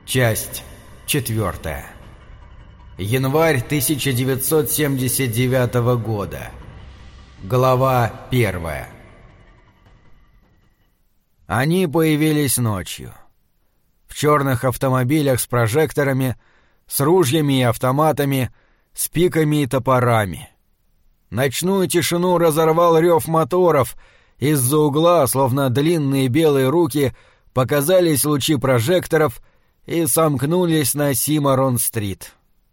Часть 4. Январь 1979 года. Глава 1. Они появились ночью. В черных автомобилях с прожекторами, с ружьями и автоматами, с пиками и топорами. Ночную тишину разорвал рев моторов. Из-за угла, словно длинные белые руки, показались лучи прожекторов и сомкнулись на Симорон-стрит.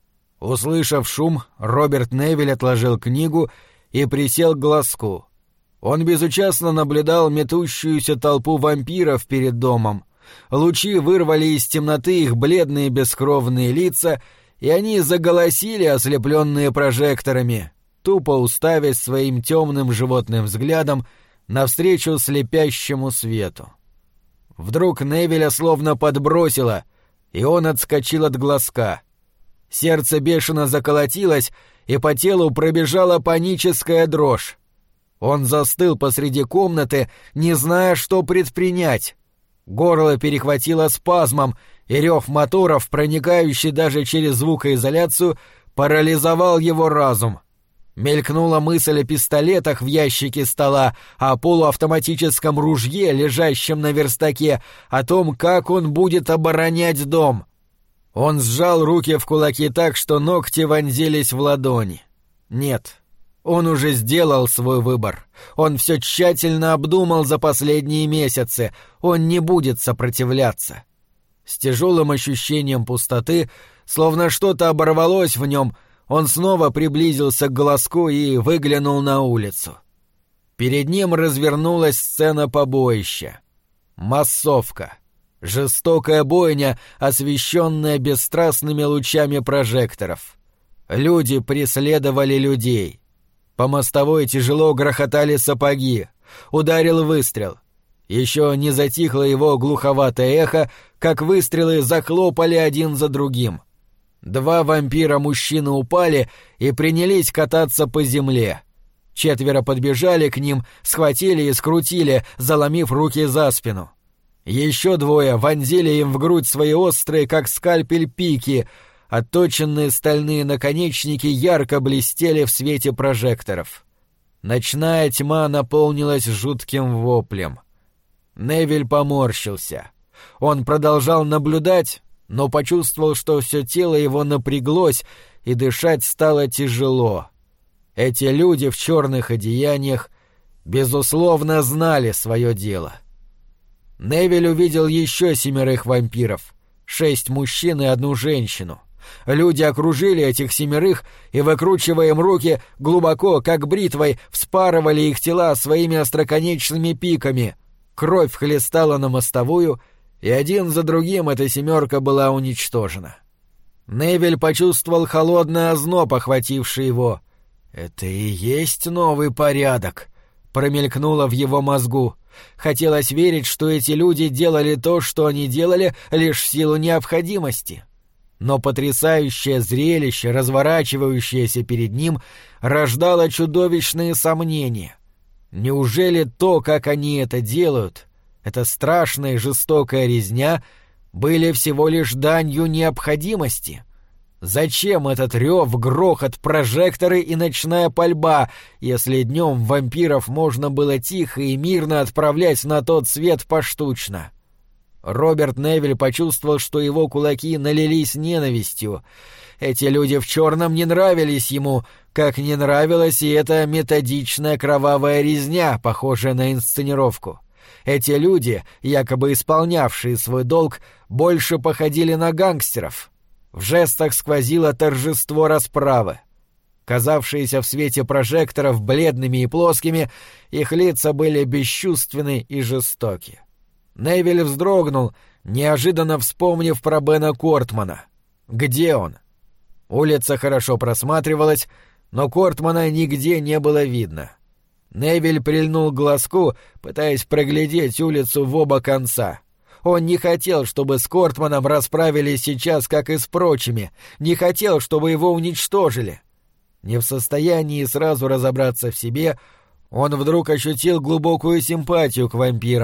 Услышав шум, Роберт Невиль отложил книгу и присел к глазку. Он безучастно наблюдал метущуюся толпу вампиров перед домом. Лучи вырвали из темноты их бледные бескровные лица, и они заголосили, ослепленные прожекторами, тупо уставясь своим темным животным взглядом навстречу слепящему свету. Вдруг Невиля словно подбросило, и он отскочил от глазка. Сердце бешено заколотилось, и по телу пробежала паническая дрожь. Он застыл посреди комнаты, не зная, что предпринять. Горло перехватило спазмом, и рев моторов, проникающий даже через звукоизоляцию, парализовал его разум. Мелькнула мысль о пистолетах в ящике стола, о полуавтоматическом ружье, лежащем на верстаке, о том, как он будет оборонять дом. Он сжал руки в кулаки так, что ногти вонзились в ладони. Нет, он уже сделал свой выбор. Он все тщательно обдумал за последние месяцы. Он не будет сопротивляться. С тяжелым ощущением пустоты, словно что-то оборвалось в нем, он снова приблизился к глазку и выглянул на улицу. Перед ним развернулась сцена побоища. Массовка. Жестокая бойня, освещенная бесстрастными лучами прожекторов. Люди преследовали людей. По мостовой тяжело грохотали сапоги. Ударил выстрел. Еще не затихло его глуховатое эхо, как выстрелы захлопали один за другим. 2 вампира-мужчины упали и принялись кататься по земле. 4 подбежали к ним, схватили и скрутили, заломив руки за спину. Еще 2 вонзили им в грудь свои острые, как скальпель, пики. Отточенные стальные наконечники ярко блестели в свете прожекторов. Ночная тьма наполнилась жутким воплем. Невиль поморщился. Он продолжал наблюдать, но почувствовал, что все тело его напряглось, и дышать стало тяжело. Эти люди в черных одеяниях, безусловно, знали свое дело. Невиль увидел еще 7 вампиров, 6 мужчин и 1 женщину. Люди окружили этих 7 и, выкручивая им руки, глубоко, как бритвой, вспарывали их тела своими остроконечными пиками. Кровь хлестала на мостовую, и один за другим эта 7 была уничтожена. Невиль почувствовал холодный озноб, охвативший его. «Это и есть новый порядок», — промелькнуло в его мозгу. Хотелось верить, что эти люди делали то, что они делали, лишь в силу необходимости. Но потрясающее зрелище, разворачивающееся перед ним, рождало чудовищные сомнения. Неужели то, как они это делают, эта страшная и жестокая резня, были всего лишь данью необходимости? Зачем этот рев, грохот, прожекторы и ночная пальба, если днем вампиров можно было тихо и мирно отправлять на тот свет поштучно? Роберт Невиль почувствовал, что его кулаки налились ненавистью. Эти люди в черном не нравились ему, как не нравилась и эта методичная кровавая резня, похожая на инсценировку. Эти люди, якобы исполнявшие свой долг, больше походили на гангстеров. В жестах сквозило торжество расправы. Казавшиеся в свете прожекторов бледными и плоскими, их лица были бесчувственны и жестоки. Невиль вздрогнул, неожиданно вспомнив про Бена Кортмана. Где он? Улица хорошо просматривалась, но Кортмана нигде не было видно. Невиль прильнул к глазку, пытаясь проглядеть улицу в оба конца. Он не хотел, чтобы с Кортманом расправились сейчас, как и с прочими, не хотел, чтобы его уничтожили. Не в состоянии сразу разобраться в себе, он вдруг ощутил глубокую симпатию к вампирам,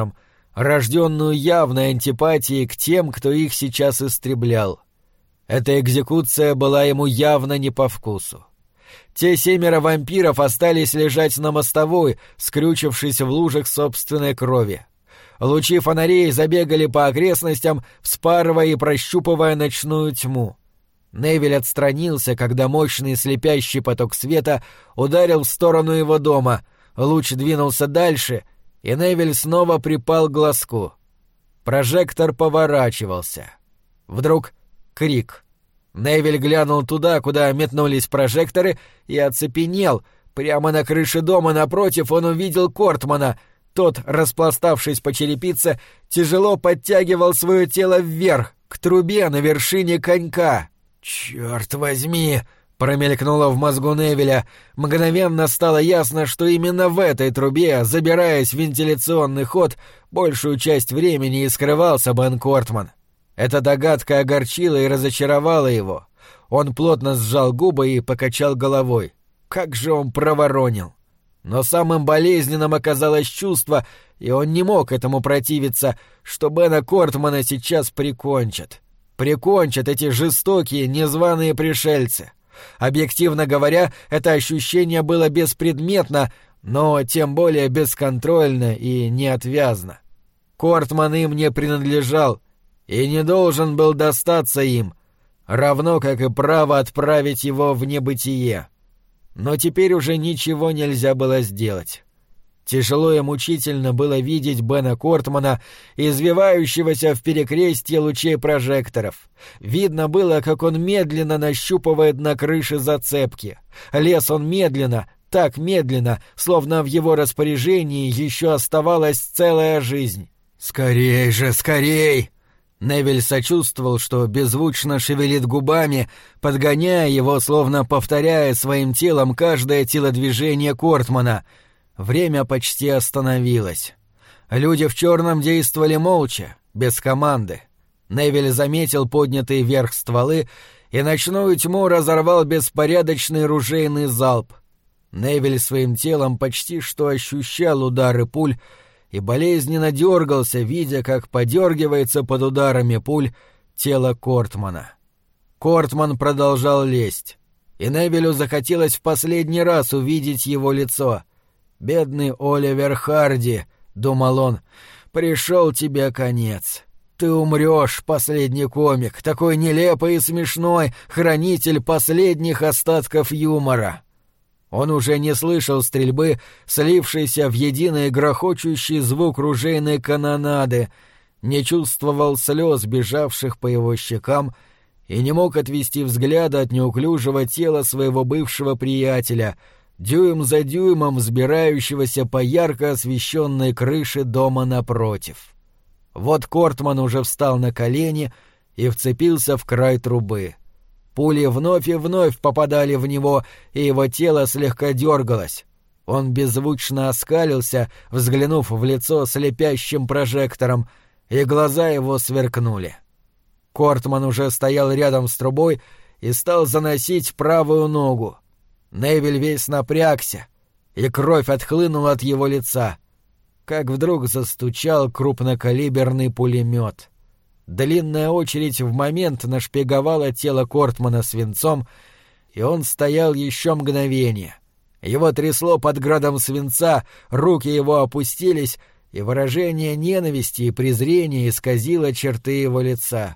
рожденную явной антипатией к тем, кто их сейчас истреблял. Эта экзекуция была ему явно не по вкусу. Те 7 вампиров остались лежать на мостовой, скрючившись в лужах собственной крови. Лучи фонарей забегали по окрестностям, вспарывая и прощупывая ночную тьму. Невиль отстранился, когда мощный слепящий поток света ударил в сторону его дома. Луч двинулся дальше, и Невиль снова припал к глазку. Прожектор поворачивался. Вдруг крик. Невиль глянул туда, куда метнулись прожекторы, и оцепенел. Прямо на крыше дома напротив он увидел Кортмана. Тот, распластавшись по черепице, тяжело подтягивал свое тело вверх, к трубе на вершине конька. «Чёрт возьми!» — промелькнуло в мозгу Невиля. Мгновенно стало ясно, что именно в этой трубе, забираясь в вентиляционный ход, большую часть времени и скрывался Бен Кортман. Эта догадка огорчила и разочаровала его. Он плотно сжал губы и покачал головой. Как же он проворонил! Но самым болезненным оказалось чувство, и он не мог этому противиться, что Бена Кортмана сейчас прикончат. Прикончат эти жестокие, незваные пришельцы. Объективно говоря, это ощущение было беспредметно, но тем более бесконтрольно и неотвязно. Кортман им не принадлежал и не должен был достаться им, равно как и право отправить его в небытие. Но теперь уже ничего нельзя было сделать. Тяжело и мучительно было видеть Бена Кортмана, извивающегося в перекрестье лучей прожекторов. Видно было, как он медленно нащупывает на крыше зацепки. Лез он медленно, так медленно, словно в его распоряжении еще оставалась целая жизнь. «Скорей же, скорей!» Невиль сочувствовал, что беззвучно шевелит губами, подгоняя его, словно повторяя своим телом каждое телодвижение Кортмана. Время почти остановилось. Люди в черном действовали молча, без команды. Невиль заметил поднятые вверх стволы, и ночную тьму разорвал беспорядочный ружейный залп. Невиль своим телом почти что ощущал удары пуль, и болезненно дергался, видя, как подергивается под ударами пуль тело Кортмана. Кортман продолжал лезть, и Невилю захотелось в последний раз увидеть его лицо. «Бедный Оливер Харди», — думал он, — «пришел тебе конец. Ты умрешь, последний комик, такой нелепый и смешной, хранитель последних остатков юмора». Он уже не слышал стрельбы, слившейся в единый грохочущий звук ружейной канонады, не чувствовал слез, бежавших по его щекам, и не мог отвести взгляда от неуклюжего тела своего бывшего приятеля, дюйм за дюймом взбирающегося по ярко освещенной крыше дома напротив. Вот Кортман уже встал на колени и вцепился в край трубы. Пули вновь и вновь попадали в него, и его тело слегка дергалось. Он беззвучно оскалился, взглянув в лицо слепящим прожектором, и глаза его сверкнули. Кортман уже стоял рядом с трубой и стал заносить правую ногу. Невиль весь напрягся, и кровь отхлынула от его лица. Как вдруг застучал крупнокалиберный пулемет. Длинная очередь в момент нашпиговала тело Кортмана свинцом, и он стоял еще мгновение. Его трясло под градом свинца, руки его опустились, и выражение ненависти и презрения исказило черты его лица.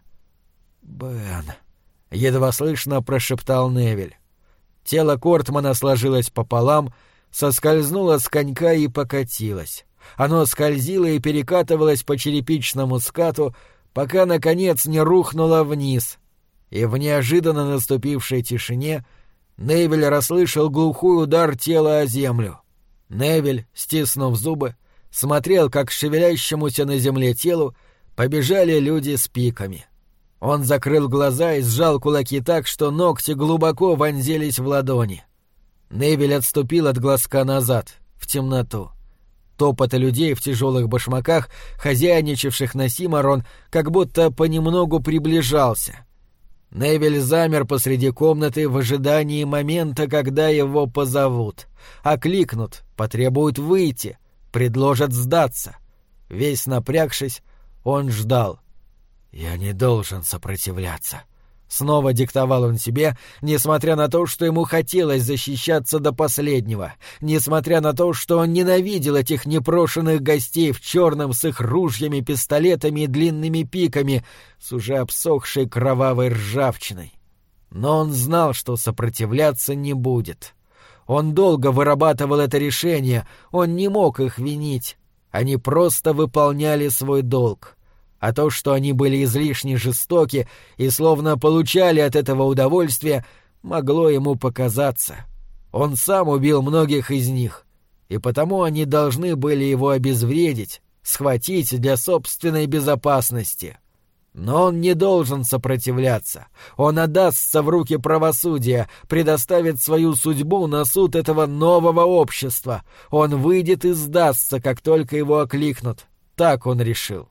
«Бен», — едва слышно прошептал Невиль. Тело Кортмана сложилось пополам, соскользнуло с конька и покатилось. Оно скользило и перекатывалось по черепичному скату, пока, наконец, не рухнуло вниз, и в неожиданно наступившей тишине Невиль расслышал глухой удар тела о землю. Невиль, стиснув зубы, смотрел, как к шевелящемуся на земле телу побежали люди с пиками. Он закрыл глаза и сжал кулаки так, что ногти глубоко вонзились в ладони. Невиль отступил от глазка назад, в темноту. Топота людей в тяжелых башмаках, хозяйничавших на Симарон, как будто понемногу приближался. Невиль замер посреди комнаты в ожидании момента, когда его позовут. Окликнут, потребуют выйти, предложат сдаться. Весь напрягшись, он ждал. «Я не должен сопротивляться», — снова диктовал он себе, несмотря на то, что ему хотелось защищаться до последнего, несмотря на то, что он ненавидел этих непрошенных гостей в черном с их ружьями, пистолетами и длинными пиками, с уже обсохшей кровавой ржавчиной. Но он знал, что сопротивляться не будет. Он долго вырабатывал это решение, он не мог их винить. Они просто выполняли свой долг. А то, что они были излишне жестоки и словно получали от этого удовольствие, могло ему показаться. Он сам убил многих из них, и потому они должны были его обезвредить, схватить для собственной безопасности. Но он не должен сопротивляться. Он отдастся в руки правосудия, предоставит свою судьбу на суд этого нового общества. Он выйдет и сдастся, как только его окликнут. Так он решил.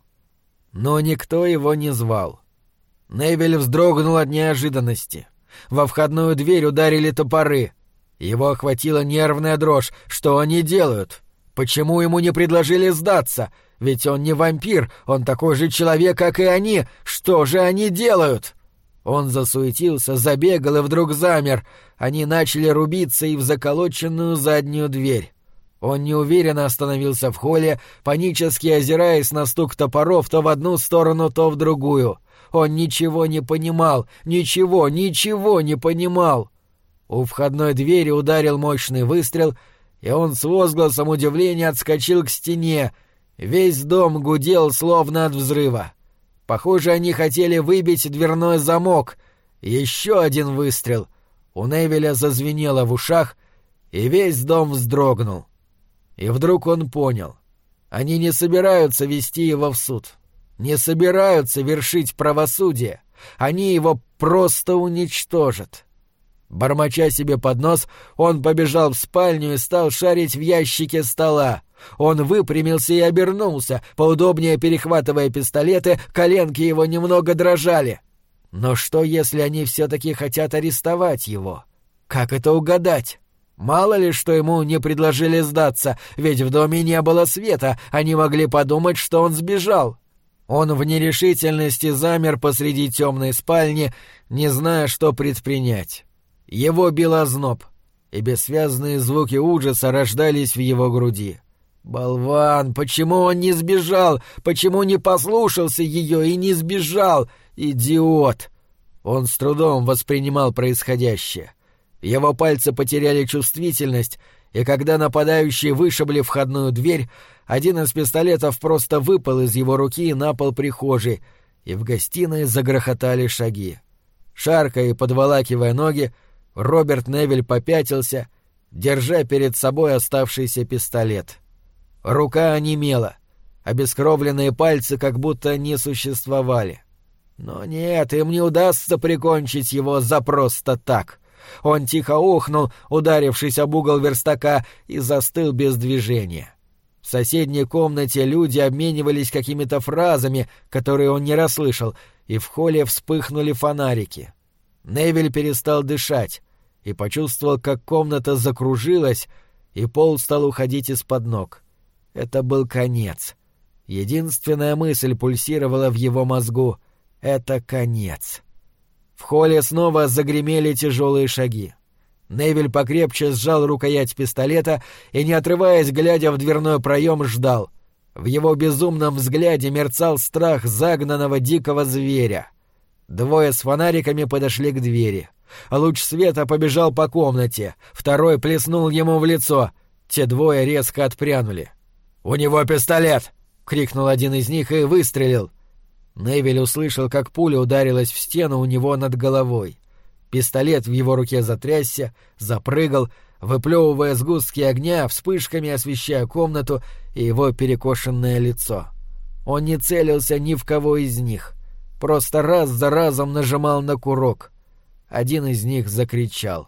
Но никто его не звал. Невиль вздрогнул от неожиданности. Во входную дверь ударили топоры. Его охватила нервная дрожь. Что они делают? Почему ему не предложили сдаться? Ведь он не вампир, он такой же человек, как и они. Что же они делают? Он засуетился, забегал и вдруг замер. Они начали рубиться и в заколоченную заднюю дверь. Он неуверенно остановился в холле, панически озираясь на стук топоров то в одну сторону, то в другую. Он ничего не понимал, ничего не понимал. У входной двери ударил мощный выстрел, и он с возгласом удивления отскочил к стене. Весь дом гудел, словно от взрыва. Похоже, они хотели выбить дверной замок. Еще один выстрел. У Невиля зазвенело в ушах, и весь дом вздрогнул. И вдруг он понял. Они не собираются вести его в суд. Не собираются вершить правосудие. Они его просто уничтожат. Бормоча себе под нос, он побежал в спальню и стал шарить в ящике стола. Он выпрямился и обернулся, поудобнее перехватывая пистолеты, коленки его немного дрожали. Но что, если они все-таки хотят арестовать его? Как это угадать? Мало ли, что ему не предложили сдаться, ведь в доме не было света, они могли подумать, что он сбежал. Он в нерешительности замер посреди темной спальни, не зная, что предпринять. Его бил озноб, и бессвязные звуки ужаса рождались в его груди. Болван, почему он не сбежал? Почему не послушался ее и не сбежал? Идиот! Он с трудом воспринимал происходящее. Его пальцы потеряли чувствительность, и когда нападающие вышибли входную дверь, один из пистолетов просто выпал из его руки на пол прихожей, и в гостиной загрохотали шаги. Шаркая и подволакивая ноги, Роберт Невиль попятился, держа перед собой оставшийся пистолет. Рука онемела, обескровленные пальцы как будто не существовали. Но нет, им не удастся прикончить его за просто так. Он тихо охнул, ударившись об угол верстака, и застыл без движения. В соседней комнате люди обменивались какими-то фразами, которые он не расслышал, и в холле вспыхнули фонарики. Невиль перестал дышать и почувствовал, как комната закружилась, и пол стал уходить из-под ног. Это был конец. Единственная мысль пульсировала в его мозгу — это конец. В холле снова загремели тяжелые шаги. Невиль покрепче сжал рукоять пистолета и, не отрываясь, глядя в дверной проем, ждал. В его безумном взгляде мерцал страх загнанного дикого зверя. Двое с фонариками подошли к двери. Луч света побежал по комнате, второй плеснул ему в лицо. Те двое резко отпрянули. «У него пистолет!» — крикнул один из них и выстрелил. Невиль услышал, как пуля ударилась в стену у него над головой. Пистолет в его руке затрясся, запрыгал, выплевывая сгустки огня, вспышками освещая комнату и его перекошенное лицо. Он не целился ни в кого из них, просто раз за разом нажимал на курок. Один из них закричал.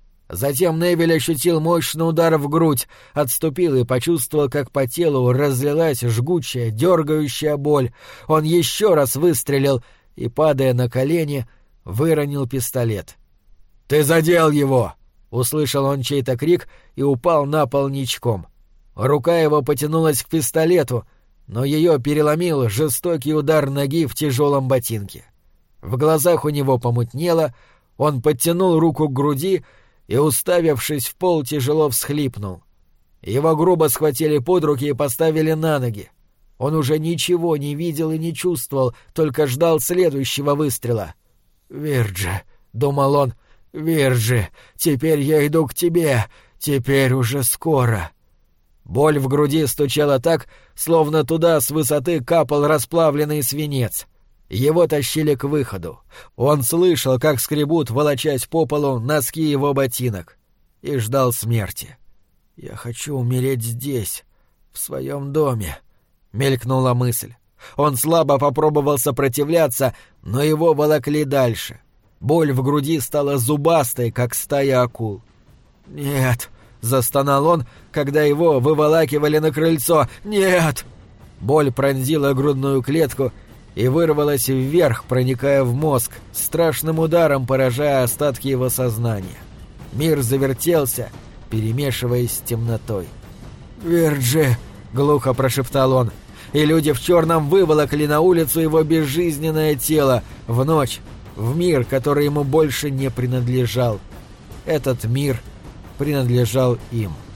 Затем Невиль ощутил мощный удар в грудь, отступил и почувствовал, как по телу разлилась жгучая, дергающая боль. Он еще раз выстрелил и, падая на колени, выронил пистолет. «Ты задел его!» — услышал он чей-то крик и упал на пол ничком. Рука его потянулась к пистолету, но ее переломил жестокий удар ноги в тяжелом ботинке. В глазах у него помутнело, он подтянул руку к груди и, уставившись в пол, тяжело всхлипнул. Его грубо схватили под руки и поставили на ноги. Он уже ничего не видел и не чувствовал, только ждал следующего выстрела. «Вирджи», — думал он, — «Вирджи, теперь я иду к тебе, теперь уже скоро». Боль в груди стучала так, словно туда с высоты капал расплавленный свинец. Его тащили к выходу. Он слышал, как скребут, волочась по полу, носки его ботинок. И ждал смерти. «Я хочу умереть здесь, в своем доме», — мелькнула мысль. Он слабо попробовал сопротивляться, но его волокли дальше. Боль в груди стала зубастой, как стая акул. «Нет», — застонал он, когда его выволакивали на крыльцо. «Нет!» Боль пронзила грудную клетку и вырвалась вверх, проникая в мозг, страшным ударом поражая остатки его сознания. Мир завертелся, перемешиваясь с темнотой. «Вирджи!» — глухо прошептал он, и люди в черном выволокли на улицу его безжизненное тело, в ночь, в мир, который ему больше не принадлежал. Этот мир принадлежал им.